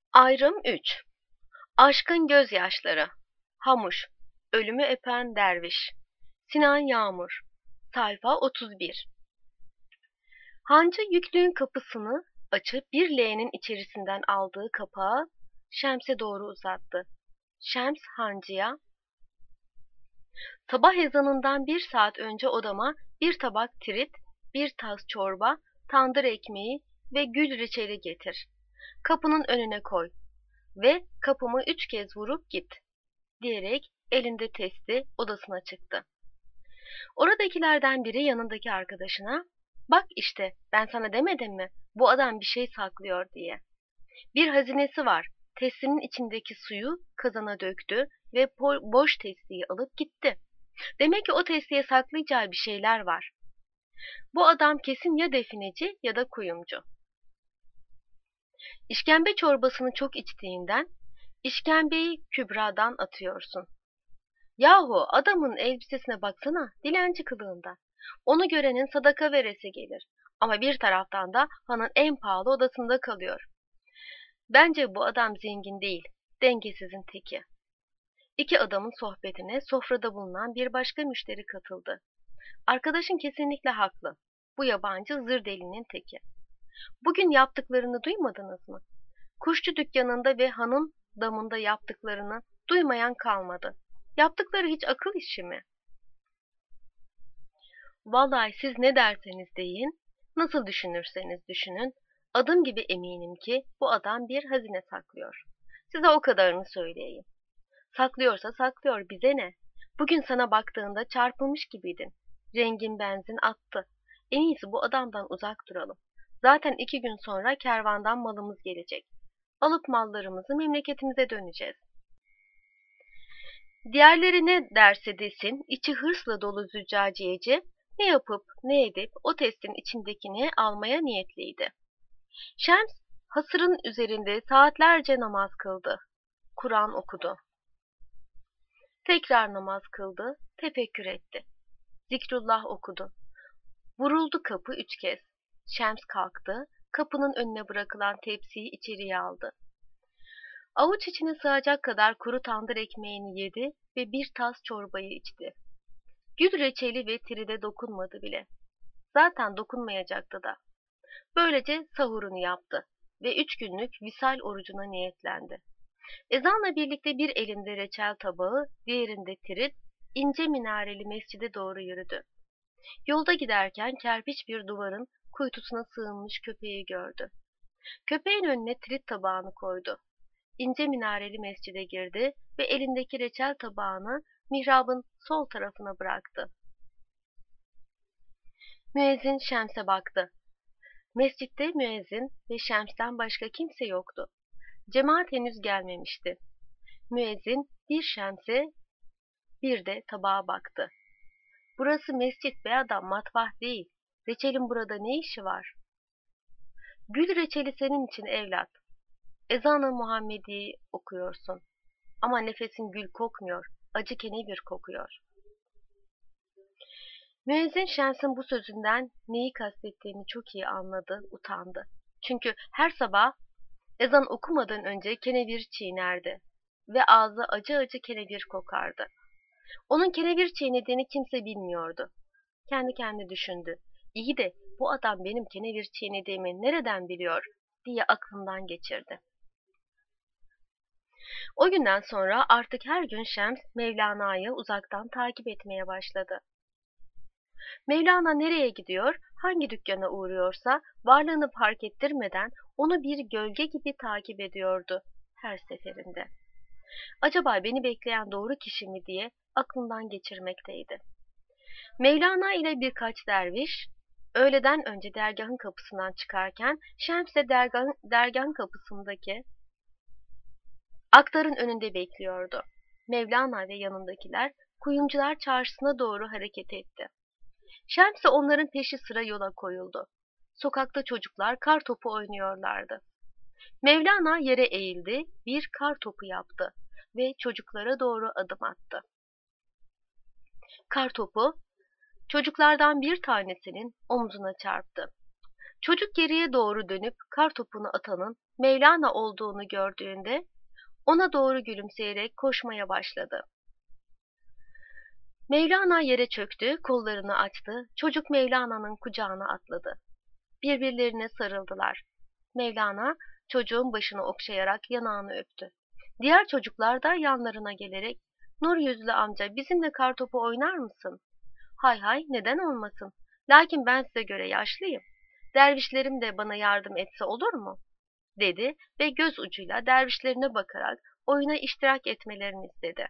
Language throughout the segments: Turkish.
Ayrım 3. Aşkın gözyaşları. Hamuş. Ölümü öpen derviş. Sinan Yağmur. Sayfa 31. Hancı yüklüğün kapısını açıp bir leğenin içerisinden aldığı kapağı Şems'e doğru uzattı. Şems hancıya, "Sabah ezanından 1 saat önce odama bir tabak tirit, bir tas çorba, tandır ekmeği ve gül reçeli getir. Kapının önüne koy ve kapımı 3 kez vurup git," diyerek elinde testi odasına çıktı. Oradakilerden biri yanındaki arkadaşına, "Bak işte, ben sana demedim mi? Bu adam bir şey saklıyor," diye. "Bir hazinesi var." Testinin içindeki suyu kazana döktü ve boş testiyi alıp gitti. Demek ki o testiye saklayacağı bir şeyler var. Bu adam kesin ya defineci ya da kuyumcu. İşkembe çorbasını çok içtiğinden işkembeyi kübradan atıyorsun. Yahu adamın elbisesine baksana, dilenci kılığında. Onu görenin sadaka veresi gelir. Ama bir taraftan da hanın en pahalı odasında kalıyor. Bence bu adam zengin değil, dengesizin teki. İki adamın sohbetine sofrada bulunan bir başka müşteri katıldı. Arkadaşın kesinlikle haklı. Bu yabancı zır delinin teki. Bugün yaptıklarını duymadınız mı? Kuşçu dükkanında ve hanın damında yaptıklarını duymayan kalmadı. Yaptıkları hiç akıl işi mi? Vallahi siz ne derseniz deyin, nasıl düşünürseniz düşünün, adım gibi eminim ki bu adam bir hazine saklıyor. Size o kadarını söyleyeyim. Saklıyorsa saklıyor, bize ne? Bugün sana baktığında çarpılmış gibiydin. Rengin benzin attı. En iyisi bu adamdan uzak duralım. Zaten 2 gün sonra kervandan malımız gelecek. Alıp mallarımızı memleketimize döneceğiz. Diğerleri ne derse desin, içi hırsla dolu züccaciyeci, ne yapıp ne edip o testin içindekini almaya niyetliydi. Şems, hasırın üzerinde saatlerce namaz kıldı. Kur'an okudu. Tekrar namaz kıldı, tefekkür etti. Zikrullah okudu. Vuruldu kapı 3 kez. Şems kalktı, kapının önüne bırakılan tepsiyi içeriye aldı. Avuç içine sığacak kadar kuru tandır ekmeğini yedi ve bir tas çorbayı içti. Gül reçeli ve tiride dokunmadı bile. Zaten dokunmayacaktı da. Böylece sahurunu yaptı ve 3 günlük visal orucuna niyetlendi. Ezanla birlikte bir elinde reçel tabağı, diğerinde tirit, ince minareli mescide doğru yürüdü. Yolda giderken kerpiç bir duvarın kuytusuna sığınmış köpeği gördü. Köpeğin önüne tirit tabağını koydu. İnce minareli mescide girdi ve elindeki reçel tabağını mihrabın sol tarafına bıraktı. Müezzin Şems'e baktı. Mescitte müezzin ve Şems'ten başka kimse yoktu. Cemaat henüz gelmemişti. Müezzin bir Şems'e bir de tabağa baktı. "Burası mescit be adam, matbah değil. Reçelin burada ne işi var?" "Gül reçeli senin için evlat. Ezan-ı Muhammedi'yi okuyorsun. Ama nefesin gül kokmuyor, acı kenevir kokuyor." Müezzin Şems'in bu sözünden neyi kastettiğini çok iyi anladı, utandı. Çünkü her sabah ezan okumadan önce kenevir çiğnerdi ve ağzı acı acı kenevir kokardı. Onun kenevir çiğnediğini kimse bilmiyordu. Kendi kendine düşündü. İyi de bu adam benim kenevir çiğnediğimi nereden biliyor diye aklından geçirdi. O günden sonra artık her gün Şems Mevlana'yı uzaktan takip etmeye başladı. Mevlana nereye gidiyor, hangi dükkana uğruyorsa varlığını fark ettirmeden onu bir gölge gibi takip ediyordu her seferinde. Acaba beni bekleyen doğru kişi mi diye aklından geçirmekteydi. Mevlana ile birkaç derviş, öğleden önce dergahın kapısından çıkarken Şems de dergahın kapısındaki aktarın önünde bekliyordu. Mevlana ve yanındakiler kuyumcular çarşısına doğru hareket etti. Şems de onların peşi sıra yola koyuldu. Sokakta çocuklar kar topu oynuyorlardı. Mevlana yere eğildi, bir kar topu yaptı ve çocuklara doğru adım attı. Kar topu çocuklardan bir tanesinin omzuna çarptı. Çocuk geriye doğru dönüp kar topunu atanın Mevlana olduğunu gördüğünde ona doğru gülümseyerek koşmaya başladı. Mevlana yere çöktü, kollarını açtı, çocuk Mevlana'nın kucağına atladı. Birbirlerine sarıldılar. Mevlana çocuğun başını okşayarak yanağını öptü. Diğer çocuklar da yanlarına gelerek "Nur yüzlü amca, bizimle kartopu oynar mısın?" "Hay hay, neden olmasın? Lakin ben size göre yaşlıyım. Dervişlerim de bana yardım etse olur mu?" dedi ve göz ucuyla dervişlerine bakarak oyuna iştirak etmelerini istedi.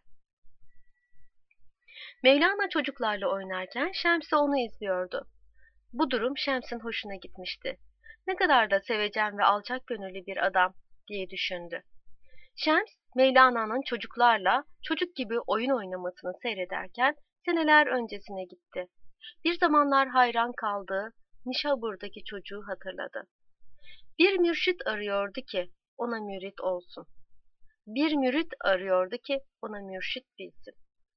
Mevlana çocuklarla oynarken Şems de onu izliyordu. Bu durum Şems'in hoşuna gitmişti. Ne kadar da sevecen ve alçak gönüllü bir adam diye düşündü. Şems, Mevlana'nın çocuklarla çocuk gibi oyun oynamasını seyrederken seneler öncesine gitti. Bir zamanlar hayran kaldığı Nişabur'daki çocuğu hatırladı. Bir mürşit arıyordu ki ona mürit olsun. Bir mürit arıyordu ki ona mürşit bilsin.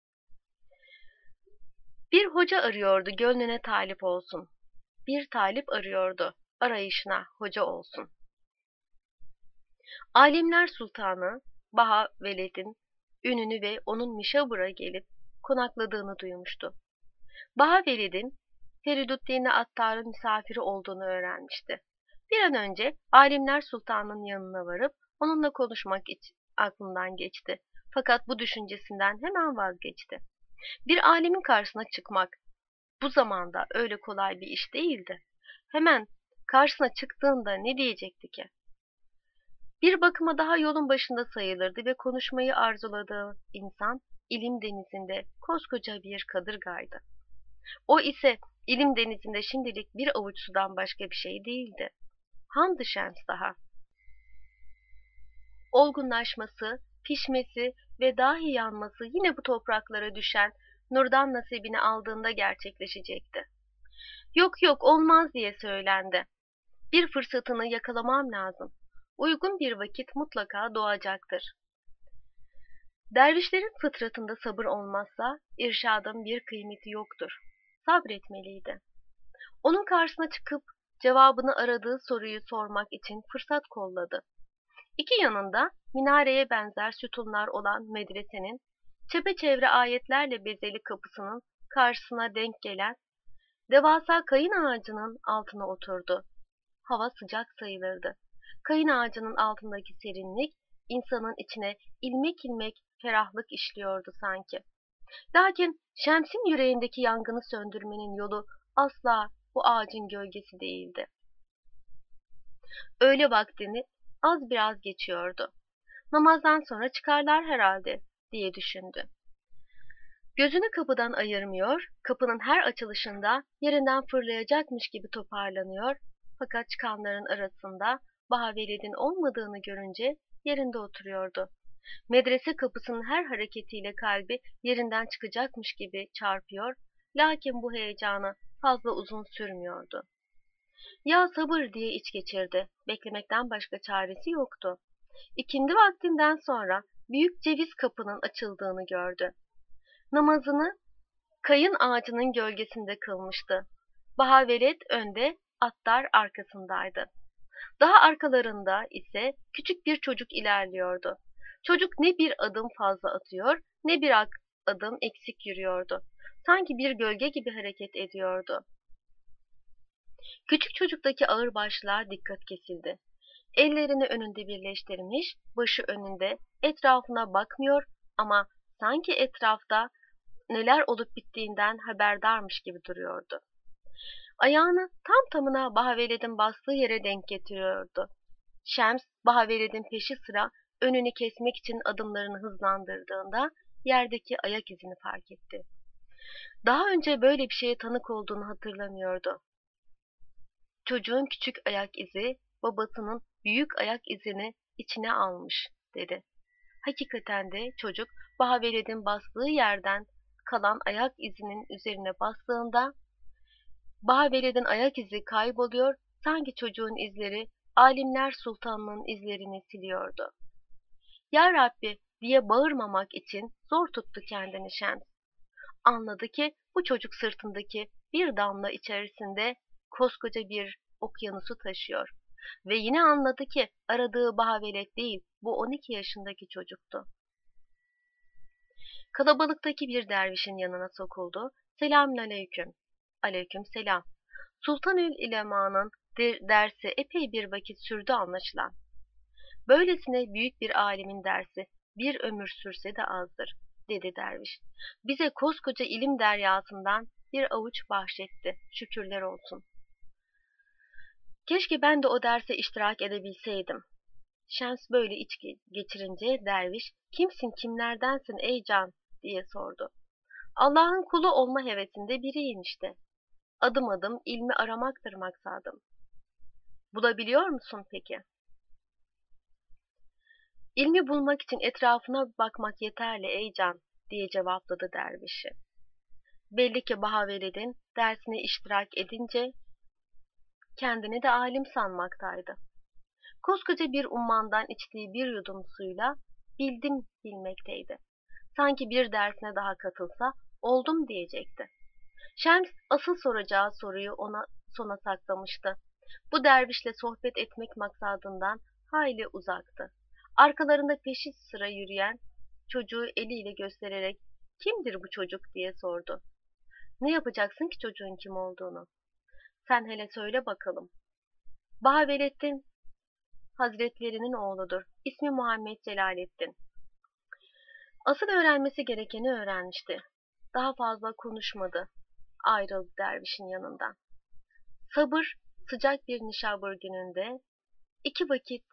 Bir hoca arıyordu gönlüne talip olsun. Bir talip arıyordu arayışına hoca olsun. Alimler Sultanı Baha Veled'in ününü ve onun Nişabur'a gelip konakladığını duymuştu. Baha Veled'in Feriduddin Attar'ın misafiri olduğunu öğrenmişti. Bir an önce Alimler Sultanı'nın yanına varıp onunla konuşmak aklından geçti. Fakat bu düşüncesinden hemen vazgeçti. Bir alimin karşısına çıkmak bu zamanda öyle kolay bir iş değildi. Hemen karşısına çıktığında ne diyecekti ki? Bir bakıma daha yolun başında sayılırdı ve konuşmayı arzuladığı insan ilim denizinde koskoca bir kadırgaydı. O ise ilim denizinde şimdilik bir avuç sudan başka bir şey değildi. Hamd-ı Şems daha. Olgunlaşması, pişmesi ve dahi yanması yine bu topraklara düşen nurdan nasibini aldığında gerçekleşecekti. Yok yok olmaz diye söylendi. Bir fırsatını yakalamam lazım. Uygun bir vakit mutlaka doğacaktır. Dervişlerin fıtratında sabır olmazsa irşadın bir kıymeti yoktur. Sabretmeliydi. Onun karşısına çıkıp cevabını aradığı soruyu sormak için fırsat kolladı. İki yanında minareye benzer sütunlar olan medresenin çepeçevre ayetlerle bezeli kapısının karşısına denk gelen devasa kayın ağacının altına oturdu. Hava sıcak sayılırdı. Kayın ağacının altındaki serinlik insanın içine ilmek ilmek ferahlık işliyordu sanki. Lakin Şems'in yüreğindeki yangını söndürmenin yolu asla bu ağacın gölgesi değildi. Öğle vaktini az biraz geçiyordu. Namazdan sonra çıkarlar herhalde diye düşündü. Gözünü kapıdan ayırmıyor, kapının her açılışında yerinden fırlayacakmış gibi toparlanıyor, fakat çıkanların arasında Bahaveled'in olmadığını görünce yerinde oturuyordu. Medrese kapısının her hareketiyle kalbi yerinden çıkacakmış gibi çarpıyor, lakin bu heyecanı fazla uzun sürmüyordu. Ya sabır diye iç geçirdi, beklemekten başka çaresi yoktu. İkindi vaktinden sonra büyük ceviz kapının açıldığını gördü. Namazını kayın ağacının gölgesinde kılmıştı. Bahaveled önde, Attar arkasındaydı. Daha arkalarında ise küçük bir çocuk ilerliyordu. Çocuk ne bir adım fazla atıyor, ne bir adım eksik yürüyordu. Sanki bir gölge gibi hareket ediyordu. Küçük çocuktaki ağırbaşlığa dikkat kesildi. Ellerini önünde birleştirmiş, başı önünde, etrafına bakmıyor ama sanki etrafta neler olup bittiğinden haberdarmış gibi duruyordu. Ayağını tam tamına Bahaveled'in bastığı yere denk getiriyordu. Şems, Bahaveled'in peşi sıra önünü kesmek için adımlarını hızlandırdığında yerdeki ayak izini fark etti. Daha önce böyle bir şeye tanık olduğunu hatırlamıyordu. Çocuğun küçük ayak izi, babasının büyük ayak izini içine almış, dedi. Hakikaten de çocuk, Bahaveled'in bastığı yerden kalan ayak izinin üzerine bastığında, Bahaveled'in ayak izi kayboluyor, sanki çocuğun izleri, Alimler Sultanı'nın izlerini siliyordu. Ya Rabbi diye bağırmamak için zor tuttu kendini Şems. Anladı ki bu çocuk sırtındaki bir damla içerisinde koskoca bir okyanusu taşıyor. Ve yine anladı ki aradığı Bahavelet değil, bu 12 yaşındaki çocuktu. Kalabalıktaki bir dervişin yanına sokuldu. Selamünaleyküm. Aleyküm selam. Sultanül İlema'nın dersi epey bir vakit sürdü anlaşılan. Böylesine büyük bir alimin dersi bir ömür sürse de azdır, dedi derviş. Bize koskoca ilim deryasından bir avuç bahşetti, şükürler olsun. Keşke ben de o derse iştirak edebilseydim. Şems böyle iç geçirince derviş, kimsin kimlerdensin ey can diye sordu. Allah'ın kulu olma hevesinde biriyim işte. Adım adım ilmi aramaktır maksadım. Bulabiliyor musun peki? İlmi bulmak için etrafına bakmak yeterli ey can diye cevapladı dervişi. Belli ki Bahaveled'in dersine iştirak edince kendini de alim sanmaktaydı. Koskoca bir ummandan içtiği bir yudum suyla bildim bilmekteydi. Sanki bir dersine daha katılsa oldum diyecekti. Şems asıl soracağı soruyu ona sona saklamıştı. Bu dervişle sohbet etmek maksadından hayli uzaktı. Arkalarında peşi sıra yürüyen çocuğu eliyle göstererek kimdir bu çocuk diye sordu. Ne yapacaksın ki çocuğun kim olduğunu? Sen hele söyle bakalım. Bahavelettin Hazretlerinin oğludur. İsmi Muhammed Celalettin. Asıl öğrenmesi gerekeni öğrenmişti. Daha fazla konuşmadı. Ayrıldı dervişin yanından. Sabır, sıcak bir Nişabur gününde 2 vakit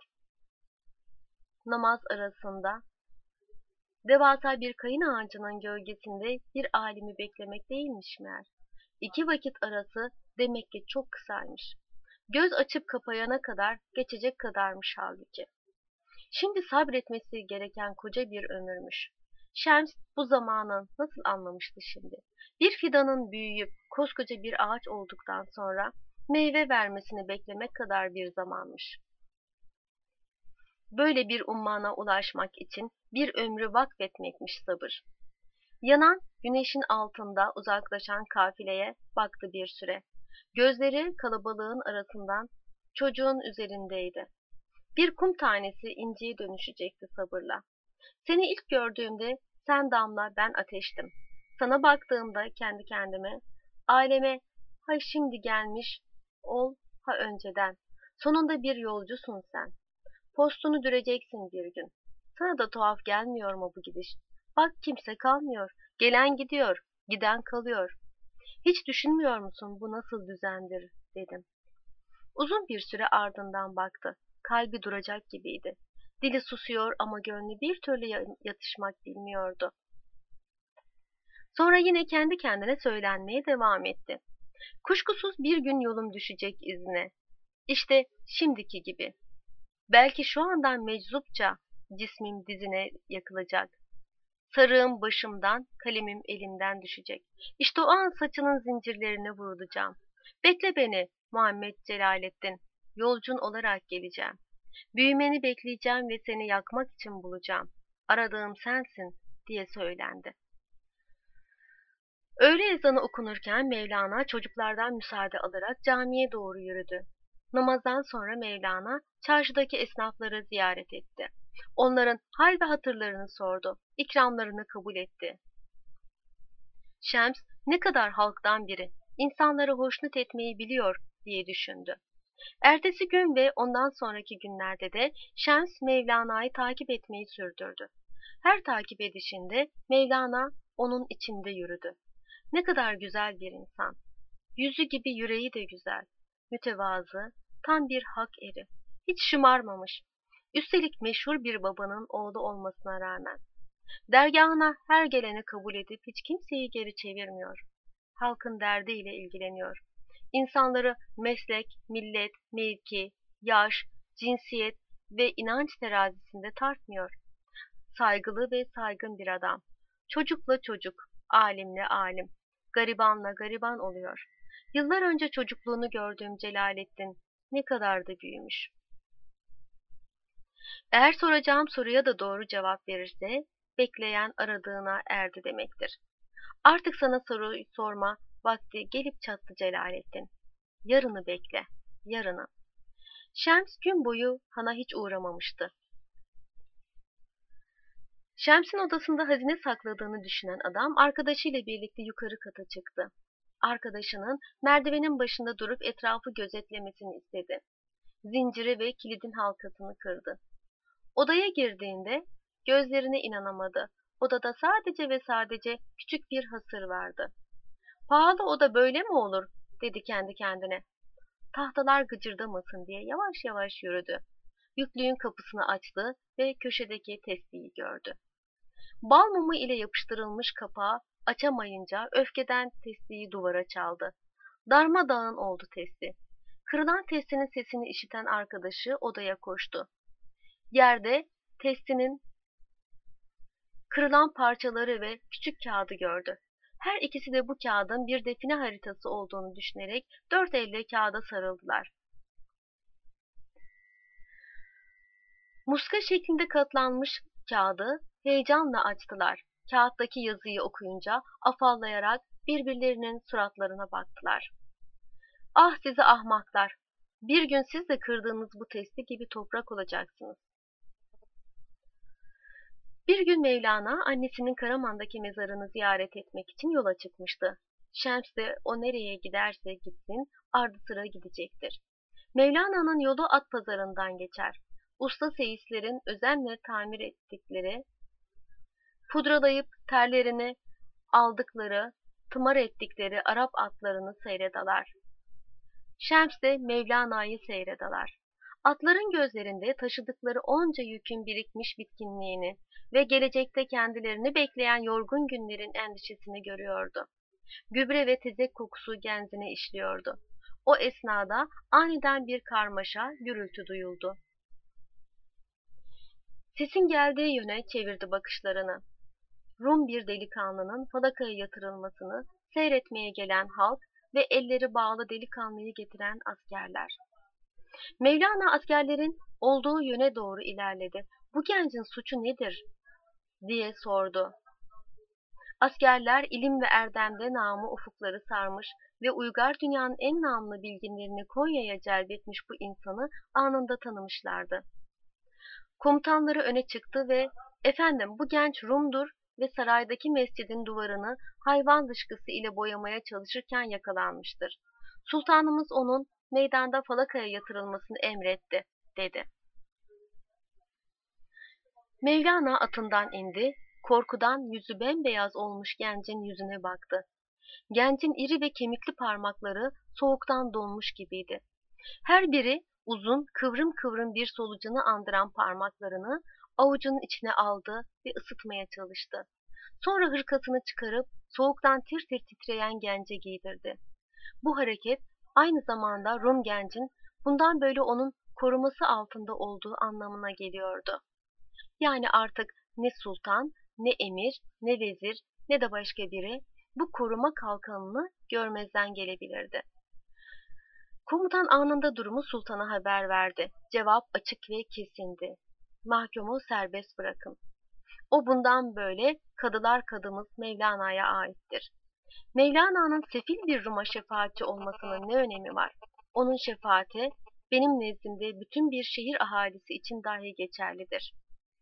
namaz arasında devasa bir kayın ağacının gölgesinde bir alimi beklemek değilmiş meğer. 2 vakit arası demek ki çok kısaymış. Göz açıp kapayana kadar geçecek kadarmış halbuki. Şimdi sabretmesi gereken koca bir ömürmüş. Şems bu zamanı nasıl anlamıştı şimdi? Bir fidanın büyüyüp koskoca bir ağaç olduktan sonra meyve vermesini beklemek kadar bir zamanmış. Böyle bir ummana ulaşmak için bir ömrü vakfetmekmiş sabır. Yanan güneşin altında uzaklaşan kafileye baktı bir süre. Gözleri kalabalığın arasından çocuğun üzerindeydi. Bir kum tanesi inciye dönüşecekti sabırla. Seni ilk gördüğümde sen damla ben ateştim. Sana baktığımda kendi kendime, aileme ha şimdi gelmiş ol ha önceden. Sonunda bir yolcusun sen. Postunu düreceksin bir gün. Sana da tuhaf gelmiyor mu bu gidiş? Bak kimse kalmıyor. Gelen gidiyor, giden kalıyor. Hiç düşünmüyor musun bu nasıl düzendir dedim. Uzun bir süre ardından baktı. Kalbi duracak gibiydi. Dili susuyor ama gönlü bir türlü yatışmak bilmiyordu. Sonra yine kendi kendine söylenmeye devam etti. Kuşkusuz bir gün yolum düşecek izine. İşte şimdiki gibi. Belki şu andan meczupça cismim dizine yakılacak. Sarığım başımdan, kalemim elimden düşecek. İşte o an saçının zincirlerine vurulacağım. Bekle beni Muhammed Celalettin. Yolcun olarak geleceğim. Büyümeni bekleyeceğim ve seni yakmak için bulacağım. Aradığım sensin diye söylendi. Öğle ezanı okunurken Mevlana çocuklardan müsaade alarak camiye doğru yürüdü. Namazdan sonra Mevlana çarşıdaki esnafları ziyaret etti. Onların hal ve hatırlarını sordu. İkramlarını kabul etti. Şems ne kadar halktan biri, insanları hoşnut etmeyi biliyor diye düşündü. Ertesi gün ve ondan sonraki günlerde de Şems Mevlana'yı takip etmeyi sürdürdü. Her takip edişinde Mevlana onun içinde yürüdü. Ne kadar güzel bir insan. Yüzü gibi yüreği de güzel. Mütevazı, tam bir hak eri. Hiç şımarmamış. Üstelik meşhur bir babanın oğlu olmasına rağmen. Dergahına her geleni kabul edip hiç kimseyi geri çevirmiyor. Halkın derdiyle ilgileniyor. İnsanları meslek, millet, mevki, yaş, cinsiyet ve inanç terazisinde tartmıyor. Saygılı ve saygın bir adam. Çocukla çocuk, alimle alim, garibanla gariban oluyor. Yıllar önce çocukluğunu gördüğüm Celalettin ne kadar da büyümüş. Eğer soracağım soruya da doğru cevap verirse, bekleyen aradığına erdi demektir. Artık sana soruyu sorma vakti gelip çattı Celalettin. Yarını bekle, yarını. Şems gün boyu hana hiç uğramamıştı. Şems'in odasında hazine sakladığını düşünen adam arkadaşıyla birlikte yukarı kata çıktı. Arkadaşının merdivenin başında durup etrafı gözetlemesini istedi. Zinciri ve kilidin halkasını kırdı. Odaya girdiğinde gözlerine inanamadı. Odada sadece ve sadece küçük bir hasır vardı. Pahalı oda böyle mi olur? Dedi kendi kendine. Tahtalar gıcırdamasın diye yavaş yavaş yürüdü. Yüklüğün kapısını açtı ve köşedeki testiyi gördü. Bal mumu ile yapıştırılmış kapağı açamayınca öfkeden testiyi duvara çaldı. Darmadağın oldu testi. Kırılan testinin sesini işiten arkadaşı odaya koştu. Yerde testinin kırılan parçaları ve küçük kağıdı gördü. Her ikisi de bu kağıdın bir define haritası olduğunu düşünerek dört elle kağıda sarıldılar. Muska şeklinde katlanmış kağıdı heyecanla açtılar. Kağıttaki yazıyı okuyunca afallayarak birbirlerinin suratlarına baktılar. Ah sizi ahmaklar! Bir gün siz de kırdığınız bu testi gibi toprak olacaksınız. Bir gün Mevlana annesinin Karaman'daki mezarını ziyaret etmek için yola çıkmıştı. Şems de o nereye giderse gitsin ardı sıra gidecektir. Mevlana'nın yolu at pazarından geçer. Usta seyislerin özenle tamir ettikleri, pudralayıp terlerini aldıkları, tımar ettikleri Arap atlarını seyredalar. Şems de Mevlana'yı seyredalar. Atların gözlerinde taşıdıkları onca yükün birikmiş bitkinliğini ve gelecekte kendilerini bekleyen yorgun günlerin endişesini görüyordu. Gübre ve tezek kokusu genzine işliyordu. O esnada aniden bir karmaşa, gürültü duyuldu. Sesin geldiği yöne çevirdi bakışlarını. Rum bir delikanlının falakaya yatırılmasını seyretmeye gelen halk ve elleri bağlı delikanlıyı getiren askerler. Mevlana askerlerin olduğu yöne doğru ilerledi. Bu gencin suçu nedir? Diye sordu. Askerler ilim ve erdemde namı ufukları sarmış ve uygar dünyanın en namlı bilginlerini Konya'ya celbetmiş bu insanı anında tanımışlardı. Komutanları öne çıktı ve "Efendim, bu genç Rum'dur ve saraydaki mescidin duvarını hayvan dışkısı ile boyamaya çalışırken yakalanmıştır. Sultanımız onun meydanda falakaya yatırılmasını emretti," dedi. Mevlana atından indi, korkudan yüzü bembeyaz olmuş gencin yüzüne baktı. Gencin iri ve kemikli parmakları soğuktan donmuş gibiydi. Her biri uzun, kıvrım kıvrım bir solucanı andıran parmaklarını avucunun içine aldı ve ısıtmaya çalıştı. Sonra hırkasını çıkarıp soğuktan tir tir titreyen gence giydirdi. Bu hareket aynı zamanda Rum gencin bundan böyle onun koruması altında olduğu anlamına geliyordu. Yani artık ne sultan, ne emir, ne vezir, ne de başka biri bu koruma kalkanını görmezden gelebilirdi. Komutan anında durumu sultana haber verdi. Cevap açık ve kesindi. Mahkumu serbest bırakın. O bundan böyle kadılar kadımız Mevlana'ya aittir. Mevlana'nın sefil bir Rum'a şefaatçi olmasının ne önemi var? Onun şefaati benim nezdimde bütün bir şehir ahalisi için dahi geçerlidir.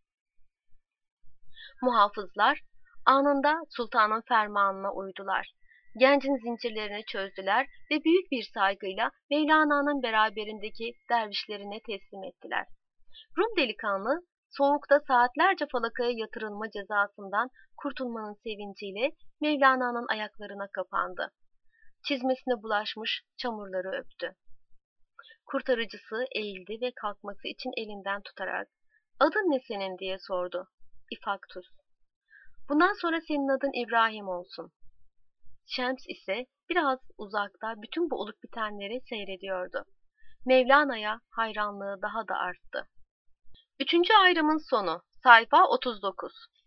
Muhafızlar anında sultanın fermanına uydular. Gencin zincirlerini çözdüler ve büyük bir saygıyla Mevlana'nın beraberindeki dervişlerine teslim ettiler. Rum delikanlı soğukta saatlerce falakaya yatırılma cezasından kurtulmanın sevinciyle Mevlana'nın ayaklarına kapandı. Çizmesine bulaşmış çamurları öptü. Kurtarıcısı eğildi ve kalkması için elinden tutarak "Adın ne senin?" diye sordu. "İfaktus." "Bundan sonra senin adın İbrahim olsun." Şems ise biraz uzakta bütün bu olup bitenleri seyrediyordu. Mevlana'ya hayranlığı daha da arttı. Üçüncü ayrımın sonu. Sayfa 39.